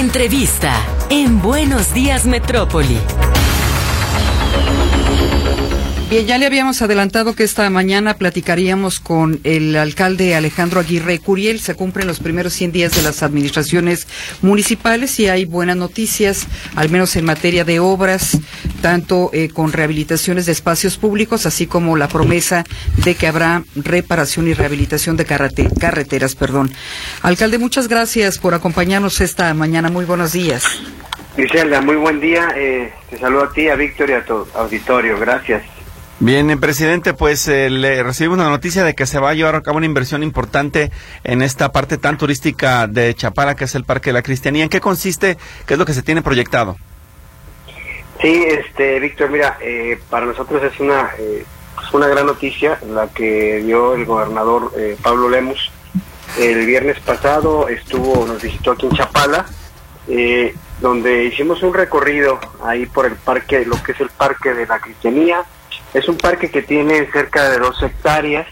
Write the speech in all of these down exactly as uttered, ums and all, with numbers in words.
Entrevista en Buenos Días Metrópoli. Bien, ya le habíamos adelantado que esta mañana platicaríamos con el alcalde Alejandro Aguirre Curiel. Se cumplen los primeros cien días de las administraciones municipales y hay buenas noticias, al menos en materia de obras, tanto eh, con rehabilitaciones de espacios públicos, así como la promesa de que habrá reparación y rehabilitación de carrete, carreteras. Perdón. Alcalde, muchas gracias por acompañarnos esta mañana. Muy buenos días. Griselda, muy buen día. Eh, te saludo a ti, a Víctor y a tu auditorio. Gracias. Bien, eh, presidente, pues eh, le recibimos la noticia de que se va a llevar a cabo una inversión importante en esta parte tan turística de Chapala, que es el Parque de la Cristianía. ¿En qué consiste? ¿Qué es lo que se tiene proyectado? Sí, este, Víctor, mira, eh, para nosotros es una eh, es una gran noticia la que dio el gobernador eh, Pablo Lemus. El viernes pasado estuvo, nos visitó aquí en Chapala, eh, donde hicimos un recorrido ahí por el parque, lo que es el Parque de la Cristianía. Es un parque que tiene cerca de dos hectáreas,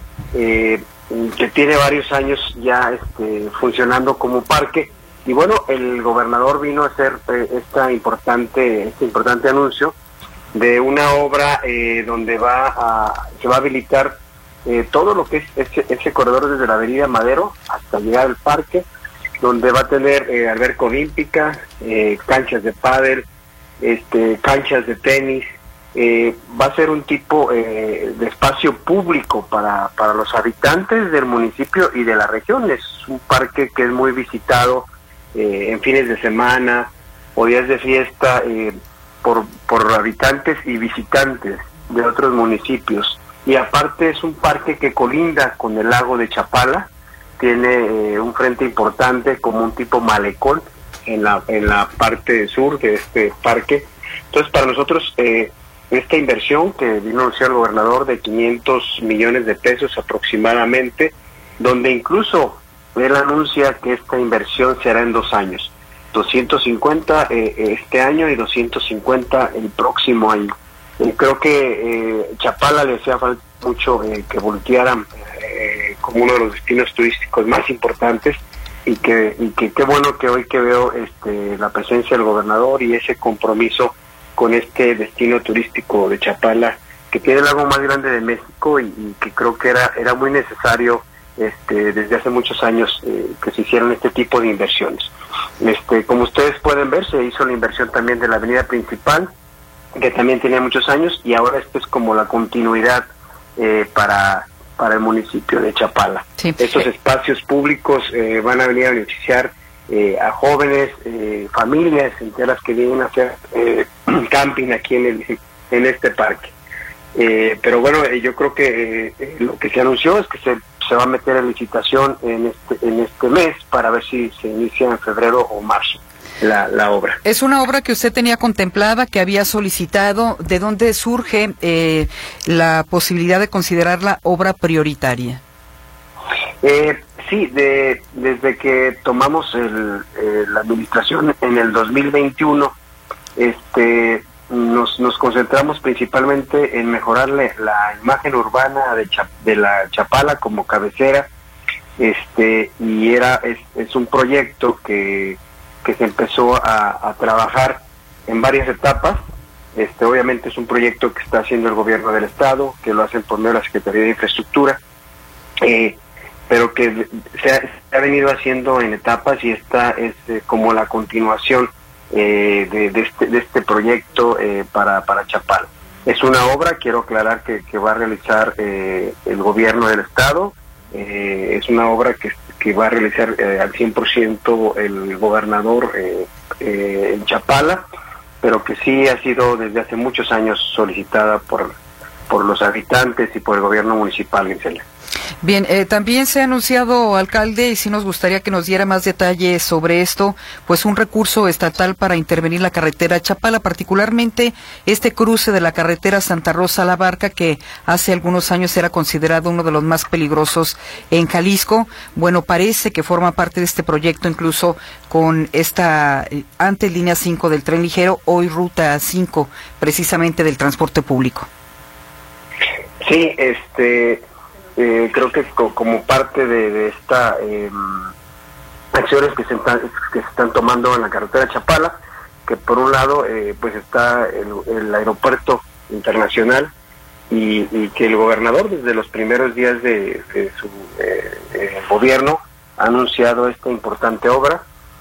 eh, que tiene varios años ya este, funcionando como parque. Y bueno, el gobernador vino a hacer eh, esta importante, este importante anuncio de una obra eh, donde va a, se va a habilitar eh, todo lo que es ese, ese corredor desde la avenida Madero hasta llegar al parque, donde va a tener eh, alberca olímpica, eh, canchas de pádel, este, canchas de tenis. Eh, va a ser un tipo eh, de espacio público para, para los habitantes del municipio y de la región. Es un parque que es muy visitado eh, en fines de semana o días de fiesta eh, por, por habitantes y visitantes de otros municipios. Y aparte es un parque que colinda con el lago de Chapala, tiene eh, un frente importante como un tipo malecón en la, en la parte sur de este parque. Entonces para nosotros eh, esta inversión que vino a anunciar el gobernador de quinientos millones de pesos aproximadamente, donde incluso él anuncia que esta inversión será en dos años, doscientos cincuenta eh, este año y doscientos cincuenta el próximo año. Y creo que eh, Chapala le hacía falta mucho eh, que voltearan eh, como uno de los destinos turísticos más importantes, y que y que qué bueno que hoy que veo este la presencia del gobernador y ese compromiso con este destino turístico de Chapala, que tiene el lago más grande de México y, y que creo que era era muy necesario este desde hace muchos años eh, que se hicieran este tipo de inversiones. Este como ustedes pueden ver, se hizo la inversión también de la avenida principal, que también tenía muchos años, y ahora esto es como la continuidad eh, para para el municipio de Chapala. Sí. Estos espacios públicos eh, van a venir a beneficiar eh, a jóvenes, eh, familias enteras que vienen a hacer eh, camping aquí en el en este parque. Eh, pero bueno, eh, yo creo que eh, lo que se anunció es que se, se va a meter en licitación en este en este mes para ver si se inicia en febrero o marzo la, la obra. Es una obra que usted tenía contemplada, que había solicitado. ¿De dónde surge eh, la posibilidad de considerarla obra prioritaria? Eh, sí, de, desde que tomamos el, eh, la administración en el dos mil veintiuno, este, nos, nos concentramos principalmente en mejorarle la imagen urbana de, Cha, de la Chapala como cabecera, este, y era es, es un proyecto que, que se empezó a, a trabajar en varias etapas. Este, obviamente es un proyecto que está haciendo el gobierno del estado, que lo hacen por medio de la Secretaría de Infraestructura, eh, pero que se ha, se ha venido haciendo en etapas, y esta es eh, como la continuación eh, de, de, este, de este proyecto eh, para, para Chapala. Es una obra, quiero aclarar, que, que va a realizar eh, el gobierno del estado, eh, es una obra que, que va a realizar eh, al cien por ciento el gobernador eh, eh, en Chapala, pero que sí ha sido desde hace muchos años solicitada por, por los habitantes y por el gobierno municipal en Cela. Bien, eh, también se ha anunciado, alcalde, y sí nos gustaría que nos diera más detalles sobre esto, pues un recurso estatal para intervenir la carretera Chapala, particularmente este cruce de la carretera Santa Rosa a La Barca, que hace algunos años era considerado uno de los más peligrosos en Jalisco. Bueno, parece que forma parte de este proyecto, incluso con esta eh, antes línea cinco del tren ligero, hoy ruta cinco, precisamente del transporte público. Sí, este... Eh, creo que co como parte de, de esta eh, acciones que se están, que se están tomando en la carretera Chapala, que por un lado eh, pues está el, el aeropuerto internacional y, y que el gobernador desde los primeros días de, de su eh, eh, gobierno ha anunciado esta importante obra.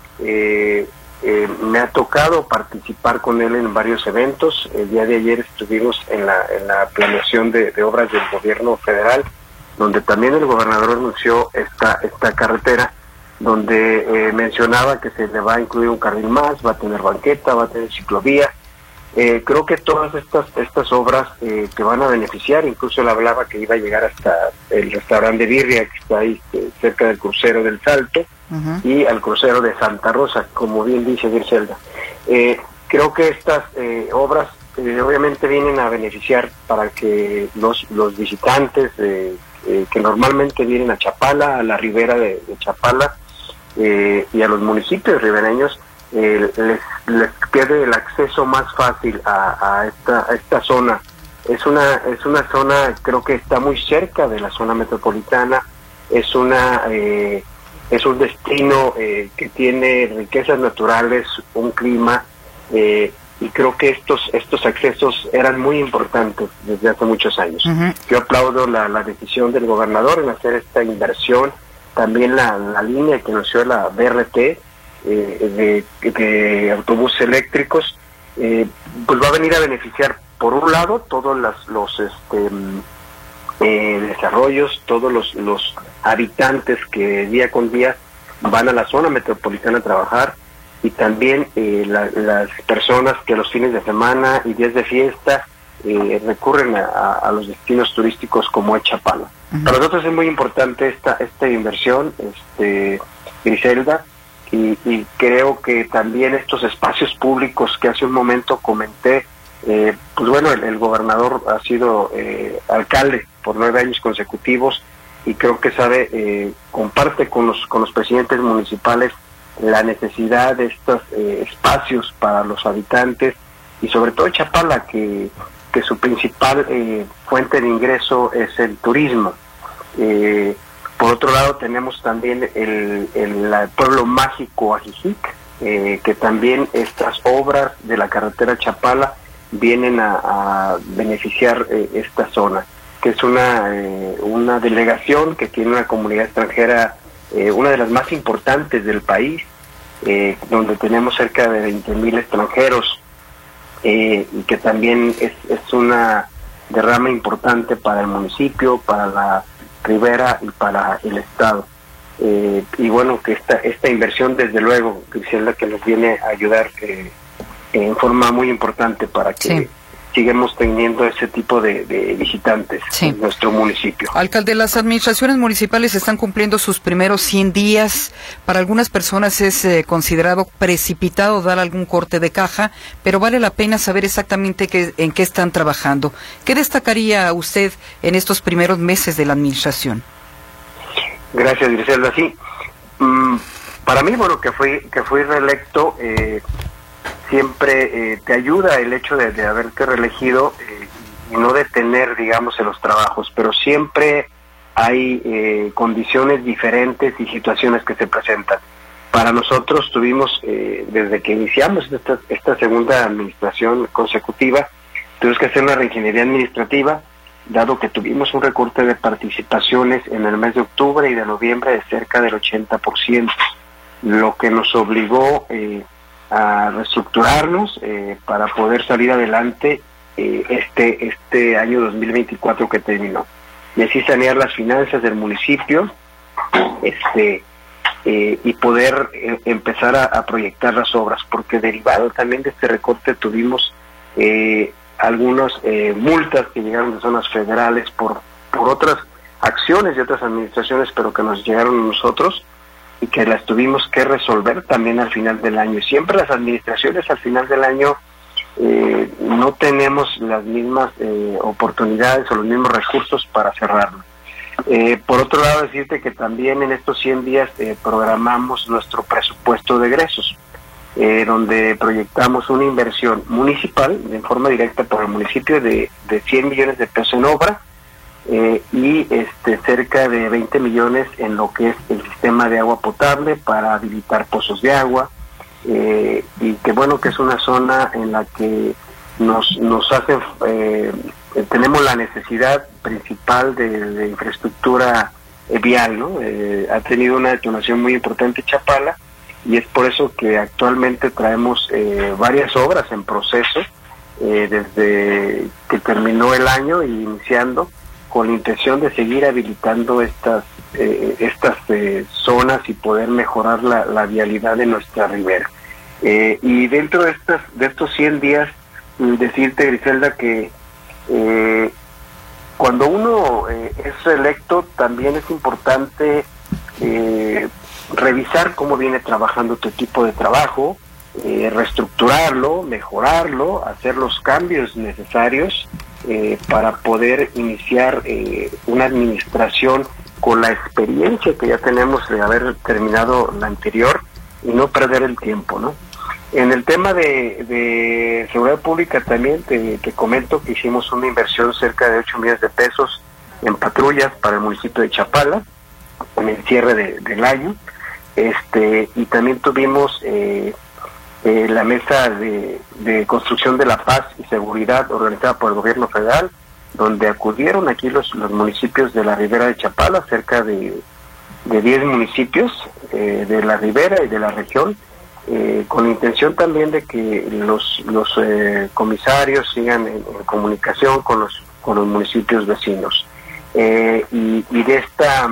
Eh, eh, me ha tocado participar con él en varios eventos. El día de ayer estuvimos en la, en la planeación de, de obras del gobierno federal, donde también el gobernador anunció esta, esta carretera, donde eh, mencionaba que se le va a incluir un carril más, va a tener banqueta, va a tener ciclovía. Eh, creo que todas estas estas obras eh, que van a beneficiar, incluso él hablaba que iba a llegar hasta el restaurante de birria que está ahí eh, cerca del crucero del Salto, uh-huh, y al crucero de Santa Rosa, como bien dice Griselda. Eh, creo que estas eh, obras eh, obviamente vienen a beneficiar para que los, los visitantes eh, eh, que normalmente vienen a Chapala, a la ribera de, de Chapala, Eh, y a los municipios ribereños eh, les, les quede el acceso más fácil a, a, esta, a esta zona. Es una es una zona, creo que está muy cerca de la zona metropolitana, es una eh, es un destino eh, que tiene riquezas naturales, un clima, eh, y creo que estos estos accesos eran muy importantes desde hace muchos años. Uh-huh. Yo aplaudo la, la decisión del gobernador en hacer esta inversión. También la, la línea que anunció la B R T eh, de, de autobuses eléctricos, eh, pues va a venir a beneficiar, por un lado, todos las, los este, eh, desarrollos, todos los, los habitantes que día con día van a la zona metropolitana a trabajar, y también eh, la, las personas que los fines de semana y días de fiesta eh, recurren a, a los destinos turísticos como es Chapala. Para nosotros es muy importante esta esta inversión, este Griselda, y, y creo que también estos espacios públicos que hace un momento comenté, eh, pues bueno, el, el gobernador ha sido eh, alcalde por nueve años consecutivos, y creo que sabe, eh, comparte con los con los presidentes municipales la necesidad de estos eh, espacios para los habitantes, y sobre todo Chapala, que, que su principal eh, fuente de ingreso es el turismo. Eh, por otro lado tenemos también el, el, el pueblo mágico Ajijic, eh, que también estas obras de la carretera Chapala vienen a, a beneficiar eh, esta zona, que es una eh, una delegación que tiene una comunidad extranjera, eh, una de las más importantes del país, eh, donde tenemos cerca de veinte mil extranjeros, eh, y que también es, es una derrama importante para el municipio, para la ribera y para el estado. Eh, y bueno, que esta esta inversión, desde luego, Griselda, que nos viene a ayudar eh, en forma muy importante para que sí. sigamos teniendo ese tipo de, de visitantes sí. en nuestro municipio. Alcalde, las administraciones municipales están cumpliendo sus primeros cien días. Para algunas personas es eh, considerado precipitado dar algún corte de caja, pero vale la pena saber exactamente qué, en qué están trabajando. ¿Qué destacaría usted en estos primeros meses de la administración? Gracias, Griselda. Sí, mm, para mí, bueno, que fui que fui reelecto, eh, siempre eh, te ayuda el hecho de, de haberte reelegido eh, y no detener, digamos, en los trabajos, pero siempre hay eh, condiciones diferentes y situaciones que se presentan. Para nosotros tuvimos, eh, desde que iniciamos esta, esta segunda administración consecutiva, tuvimos que hacer una reingeniería administrativa, dado que tuvimos un recorte de participaciones en el mes de octubre y de noviembre de cerca del ochenta por ciento, lo que nos obligó eh, a reestructurarnos eh, para poder salir adelante eh, este este año dos mil veinticuatro que terminó, y así sanear las finanzas del municipio, este eh, y poder eh, empezar a, a proyectar las obras, porque derivado también de este recorte tuvimos eh, algunas eh, multas que llegaron de zonas federales por por otras acciones de otras administraciones, pero que nos llegaron a nosotros y que las tuvimos que resolver también al final del año. Siempre las administraciones al final del año eh, no tenemos las mismas eh, oportunidades o los mismos recursos para cerrarlo. Eh, por otro lado, decirte que también en estos cien días eh, programamos nuestro presupuesto de egresos, eh, donde proyectamos una inversión municipal en forma directa por el municipio de, de cien millones de pesos en obra, eh, y este cerca de veinte millones en lo que es el sistema de agua potable para habilitar pozos de agua, eh, y que bueno, que es una zona en la que nos, nos hace, eh, tenemos la necesidad principal de, de infraestructura eh, vial, ¿no? Eh, ha tenido una detonación muy importante Chapala, y es por eso que actualmente traemos eh, varias obras en proceso, eh, desde que terminó el año y iniciando, con la intención de seguir habilitando estas eh, estas eh, zonas y poder mejorar la, la vialidad de nuestra ribera. Eh, y dentro de estas de estos cien días, decirte, Griselda, que eh, cuando uno eh, es electo, también es importante eh, revisar cómo viene trabajando tu equipo de trabajo, eh, reestructurarlo, mejorarlo, hacer los cambios necesarios eh, para poder iniciar eh, una administración con la experiencia que ya tenemos de haber terminado la anterior y no perder el tiempo, ¿no? En el tema de, de seguridad pública también te, te comento que hicimos una inversión cerca de ocho millones de pesos en patrullas para el municipio de Chapala en el cierre de, del año. Este, y también tuvimos eh, eh, la mesa de, de construcción de la paz y seguridad organizada por el gobierno federal, donde acudieron aquí los, los municipios de la ribera de Chapala, cerca de, de diez municipios eh, de la ribera y de la región, eh, con la intención también de que los, los eh, comisarios sigan en, en comunicación con los, con los municipios vecinos. Eh, y, y de esta...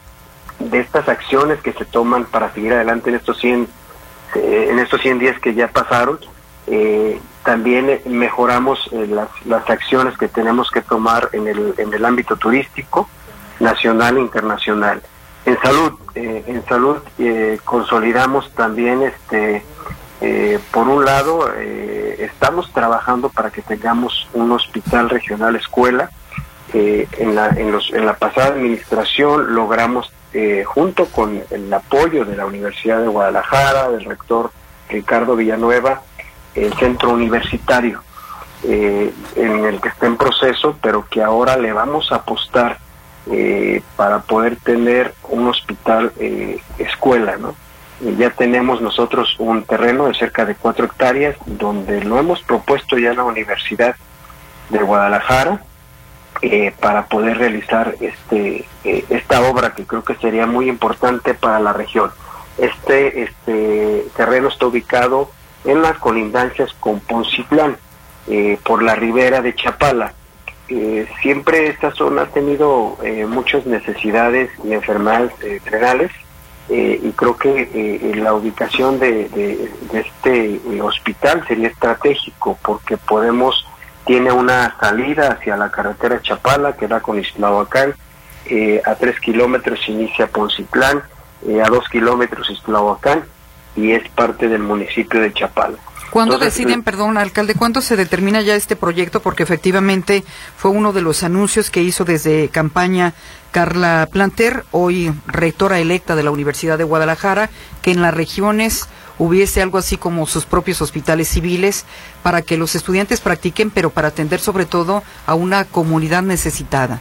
de estas acciones que se toman para seguir adelante en estos cien eh, en estos cien días que ya pasaron, eh, también eh, mejoramos eh, las, las acciones que tenemos que tomar en el en el ámbito turístico nacional e internacional. En salud, eh, en salud eh, consolidamos también, este eh, por un lado, eh, estamos trabajando para que tengamos un hospital regional escuela. Eh, en la en los en la pasada administración logramos, Eh, junto con el apoyo de la Universidad de Guadalajara, del rector Ricardo Villanueva, el centro universitario, eh, en el que está en proceso, pero que ahora le vamos a apostar eh, para poder tener un hospital eh, escuela, ¿no? Y ya tenemos nosotros un terreno de cerca de cuatro hectáreas, donde lo hemos propuesto ya a la Universidad de Guadalajara, Eh, para poder realizar este eh, esta obra, que creo que sería muy importante para la región. Este este terreno está ubicado en las colindancias con Poncitlán, eh, por la ribera de Chapala. Eh, siempre esta zona ha tenido eh, muchas necesidades y enfermedades eh, renales, eh, y creo que eh, la ubicación de, de, de este eh, hospital sería estratégico, porque podemos tiene una salida hacia la carretera Chapala, que da con Ixtlahuacán, eh, a tres kilómetros inicia Poncitlán, eh, a dos kilómetros Ixtlahuacán, y es parte del municipio de Chapala. ¿Cuándo Entonces, deciden, perdón, alcalde, cuándo se determina ya este proyecto? Porque efectivamente fue uno de los anuncios que hizo desde campaña Carla Planter, hoy rectora electa de la Universidad de Guadalajara, que en las regiones hubiese algo así como sus propios hospitales civiles para que los estudiantes practiquen, pero para atender sobre todo a una comunidad necesitada.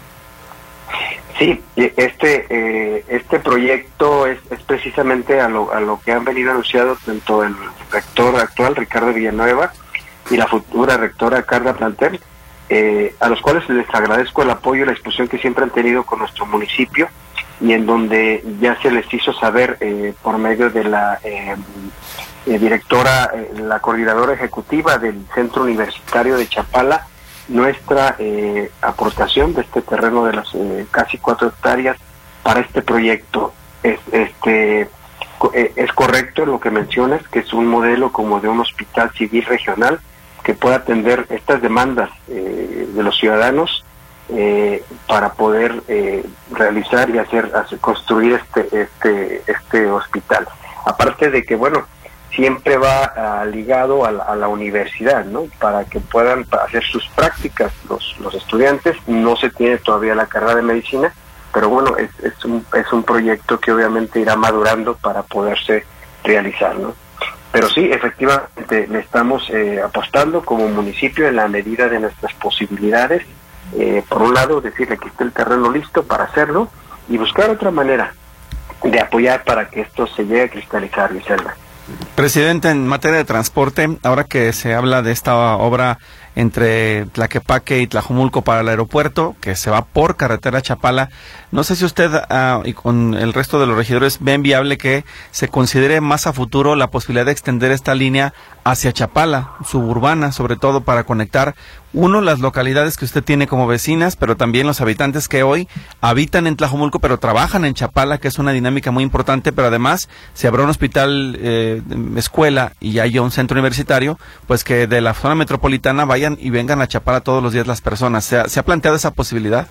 Sí, este eh, este proyecto es, es precisamente a lo, a lo que han venido anunciado tanto el rector actual, Ricardo Villanueva, y la futura rectora Carla Planter, eh, a los cuales les agradezco el apoyo y la disposición que siempre han tenido con nuestro municipio, y en donde ya se les hizo saber eh, por medio de la eh, eh, directora, eh, la coordinadora ejecutiva del Centro Universitario de Chapala, nuestra eh, aportación de este terreno de las eh, casi cuatro hectáreas para este proyecto. Es, este, eh, es correcto lo que mencionas, que es un modelo como de un hospital civil regional que pueda atender estas demandas eh, de los ciudadanos, Eh, para poder eh, realizar y hacer, hacer construir este este este hospital. Aparte de que, bueno, siempre va uh, ligado a la, a la universidad, ¿no? Para que puedan hacer sus prácticas los los estudiantes. No se tiene todavía la carrera de medicina, pero bueno, es es un es un proyecto que obviamente irá madurando para poderse realizar, ¿no? Pero sí, efectivamente, le estamos eh, apostando como municipio en la medida de nuestras posibilidades eh, por un lado, decirle que está el terreno listo para hacerlo y buscar otra manera de apoyar para que esto se llegue a cristalizar, Griselda. Presidente, en materia de transporte, ahora que se habla de esta obra entre Tlaquepaque y Tlajomulco para el aeropuerto, que se va por carretera a Chapala, no sé si usted uh, y con el resto de los regidores ven viable que se considere más a futuro la posibilidad de extender esta línea hacia Chapala, suburbana, sobre todo para conectar, uno, las localidades que usted tiene como vecinas, pero también los habitantes que hoy habitan en Tlajomulco, pero trabajan en Chapala, que es una dinámica muy importante, pero además, si habrá un hospital, eh, escuela y haya un centro universitario, pues que de la zona metropolitana vayan y vengan a Chapala todos los días las personas. ¿Se ha, ¿se ha planteado esa posibilidad?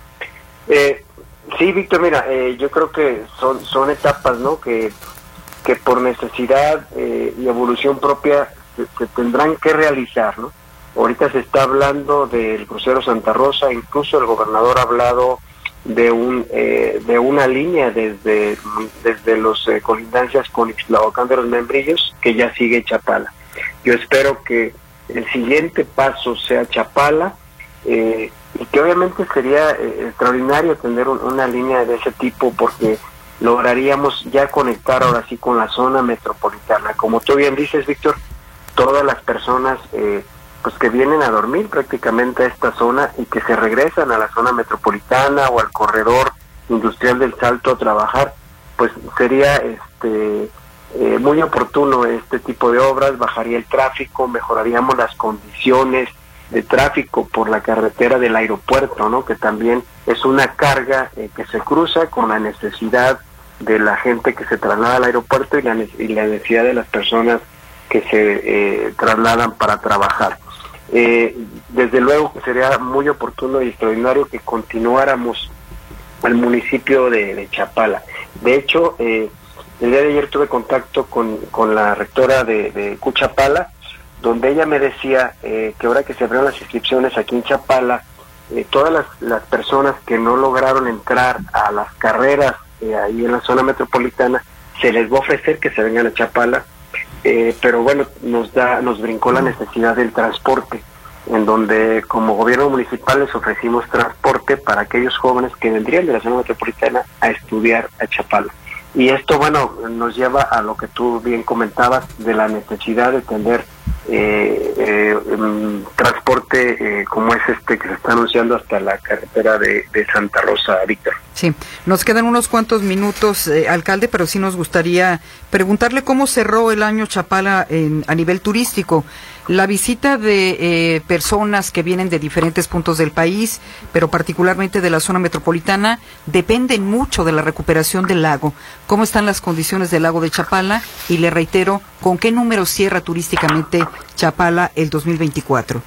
Eh, sí, Víctor, mira, eh, yo creo que son son etapas, ¿no?, que, que por necesidad eh, y evolución propia se, se tendrán que realizar, ¿no? Ahorita se está hablando del crucero Santa Rosa, incluso el gobernador ha hablado de un eh, de una línea desde desde los eh, colindancias con Ixtlahuacán de los Membrillos, que ya sigue Chapala. Yo espero que el siguiente paso sea Chapala, eh, y que obviamente sería eh, extraordinario tener un, una línea de ese tipo, porque lograríamos ya conectar ahora sí con la zona metropolitana. Como tú bien dices, Víctor, todas las personas eh, pues que vienen a dormir prácticamente a esta zona y que se regresan a la zona metropolitana o al corredor industrial del Salto a trabajar, pues sería este eh, muy oportuno este tipo de obras, bajaría el tráfico, mejoraríamos las condiciones de tráfico por la carretera del aeropuerto, ¿no?, que también es una carga eh, que se cruza con la necesidad de la gente que se traslada al aeropuerto y la, y la necesidad de las personas que se eh, trasladan para trabajar. Eh, desde luego que sería muy oportuno y extraordinario que continuáramos al municipio de, de Chapala. De hecho, eh, el día de ayer tuve contacto con, con la rectora de, de Cuchapala, donde ella me decía eh, que ahora que se abrieron las inscripciones aquí en Chapala, eh, todas las, las personas que no lograron entrar a las carreras eh, ahí en la zona metropolitana, se les va a ofrecer que se vengan a Chapala, eh, pero bueno, nos da nos brincó la necesidad del transporte, en donde como gobierno municipal les ofrecimos transporte para aquellos jóvenes que vendrían de la zona metropolitana a estudiar a Chapala. Y esto, bueno, nos lleva a lo que tú bien comentabas de la necesidad de tener eh, eh, um, transporte eh, como es este que se está anunciando hasta la carretera de, de Santa Rosa, Víctor. Sí, nos quedan unos cuantos minutos, eh, alcalde, pero sí nos gustaría preguntarle cómo cerró el año Chapala en, a nivel turístico. La visita de eh, personas que vienen de diferentes puntos del país, pero particularmente de la zona metropolitana, dependen mucho de la recuperación del lago. ¿Cómo están las condiciones del lago de Chapala? Y le reitero, ¿con qué número cierra turísticamente Chapala el dos mil veinticuatro?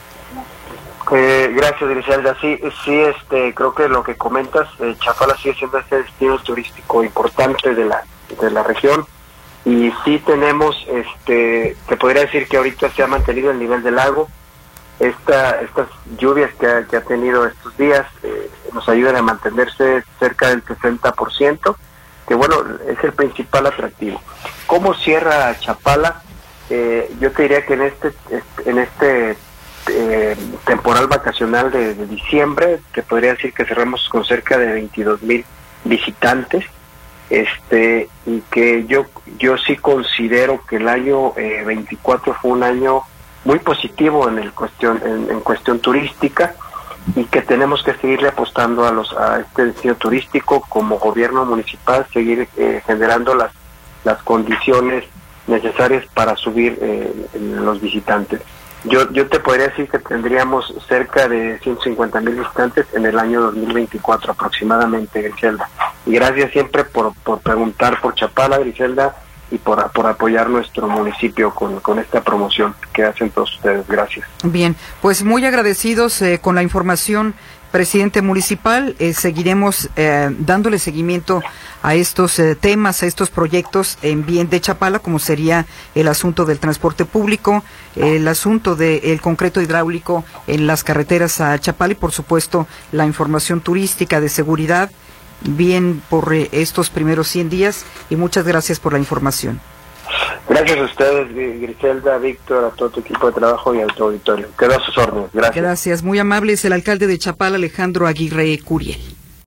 Eh, gracias, Griselda. Sí, sí, este, creo que lo que comentas, eh, Chapala sigue siendo este destino turístico importante de la de la región. Y sí tenemos, este, te podría decir que ahorita se ha mantenido el nivel del lago. Esta, estas lluvias que ha, que ha tenido estos días eh, nos ayudan a mantenerse cerca del sesenta por ciento, que bueno, es el principal atractivo. ¿Cómo cierra Chapala? Eh, yo te diría que en este, en este eh, temporal vacacional de, de diciembre, te podría decir que cerramos con cerca de veintidós mil visitantes. Este y que yo yo sí considero que el año eh, veinticuatro fue un año muy positivo en el cuestión en, en cuestión turística, y que tenemos que seguirle apostando a los a este destino turístico como gobierno municipal, seguir eh, generando las las condiciones necesarias para subir eh, los visitantes. Yo yo te podría decir que tendríamos cerca de ciento cincuenta mil visitantes en el año dos mil veinticuatro aproximadamente, Griselda. Y gracias siempre por, por preguntar por Chapala, Griselda, y por, por apoyar nuestro municipio con, con esta promoción que hacen todos ustedes. Gracias. Bien, pues muy agradecidos eh, con la información, presidente municipal. Eh, seguiremos eh, dándole seguimiento a estos eh, temas, a estos proyectos en bien de Chapala, como sería el asunto del transporte público, el asunto del concreto hidráulico en las carreteras a Chapala y, por supuesto, la información turística de seguridad, bien por eh, estos primeros cien días, y muchas gracias por la información. Gracias a ustedes, Griselda, Víctor, a todo tu equipo de trabajo y a tu auditorio. Quedo a sus órdenes. Gracias. Gracias, muy amable. Es el alcalde de Chapala, Alejandro Aguirre Curiel.